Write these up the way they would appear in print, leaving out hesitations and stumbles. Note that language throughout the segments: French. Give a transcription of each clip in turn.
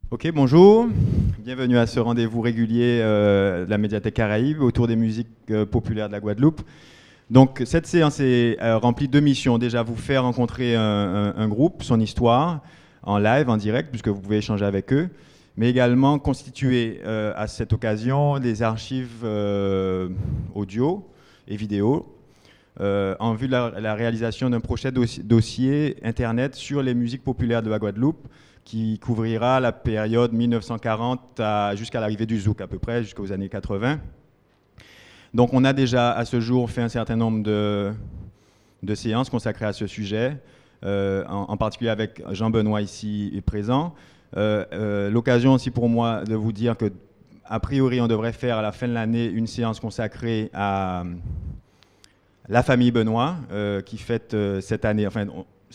Ok, bonjour. Bienvenue à ce rendez-vous régulier de la médiathèque Caraïbe autour des musiques populaires de la Guadeloupe. Donc, cette séance est remplie de missions. Déjà, vous faire rencontrer un groupe, son histoire, en live, en direct, puisque vous pouvez échanger avec eux, mais également constituer à cette occasion des archives audio et vidéo en vue de la réalisation d'un prochain dossier Internet sur les musiques populaires de la Guadeloupe, qui couvrira la période 1940 jusqu'à l'arrivée du zouk, à peu près, jusqu'aux années 80. Donc on a déjà à ce jour fait un certain nombre de séances consacrées à ce sujet, en particulier avec Jean-Benoît ici présent. L'occasion aussi pour moi de vous dire que, a priori, on devrait faire à la fin de l'année une séance consacrée à la famille Benoît, qui fête cette année, enfin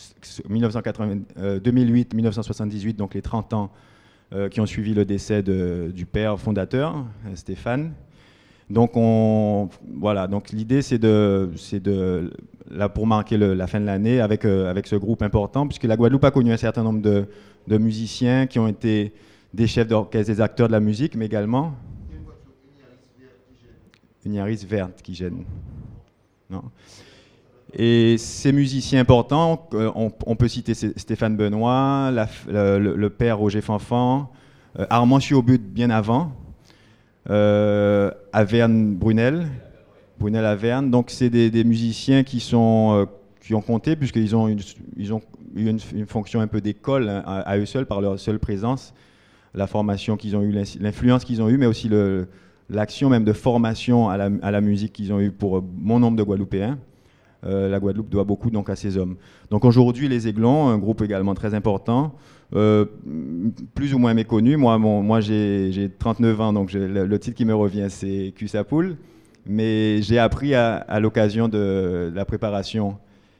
2008-1978, donc les 30 ans qui ont suivi le décès du père fondateur, Stéphane. Donc voilà, donc l'idée c'est là pour marquer la fin de l'année avec ce groupe important, puisque la Guadeloupe a connu un certain nombre de musiciens qui ont été des chefs d'orchestre, des acteurs de la musique, mais également une Yaris verte qui gêne. Non. Et ces musiciens importants, on peut citer Stéphane Benoît, le père Roger Fanfan, Armand Chiobut bien avant, Averne Brunel Averne. Donc c'est des musiciens qui ont compté, puisqu'ils ont eu une fonction un peu d'école à eux seuls, par leur seule présence, la formation qu'ils ont eue, l'influence qu'ils ont eue, mais aussi l'action même de formation à la musique qu'ils ont eue pour bon nombre de Guadeloupéens. La Guadeloupe doit beaucoup donc à ces hommes. Donc aujourd'hui, les Aiglons, un groupe également très important, plus ou moins méconnu. Moi j'ai 39 ans, donc le titre qui me revient, c'est Cul-Sapoule. Mais j'ai appris à l'occasion de la préparation,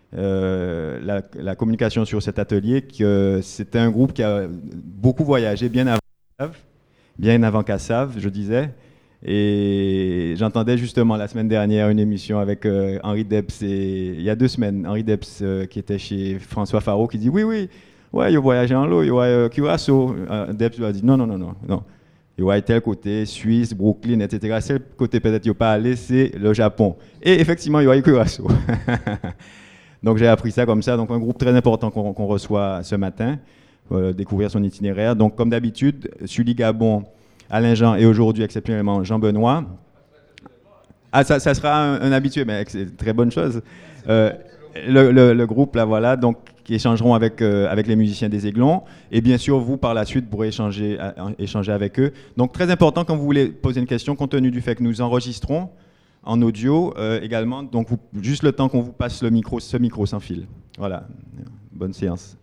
la communication sur cet atelier, que c'était un groupe qui a beaucoup voyagé bien avant Cassave, je disais. Et j'entendais justement la semaine dernière une émission avec Henri Debs, il y a 2 semaines, Henri Debs qui était chez François Faro, qui dit oui, ouais, il voyagé en l'eau, il voyage Curaçao. Debs lui a dit non. Il voyage tel côté, Suisse, Brooklyn, etc. C'est le côté peut-être qu'il n'a pas allé, c'est le Japon. Et effectivement, il voyage Curaçao. Donc j'ai appris ça comme ça. Donc un groupe très important qu'on reçoit ce matin, découvrir son itinéraire. Donc comme d'habitude, Sully Gabon, Alain Jean et aujourd'hui exceptionnellement Jean-Benoît. Ah, ça sera un habitué, mais c'est une très bonne chose. Le groupe, là, voilà, donc, qui échangeront avec les musiciens des Aiglons. Et bien sûr, vous, par la suite, pourrez échanger avec eux. Donc, très important, quand vous voulez poser une question, compte tenu du fait que nous enregistrons en audio également. Donc, juste le temps qu'on vous passe ce micro sans fil. Voilà. Bonne séance.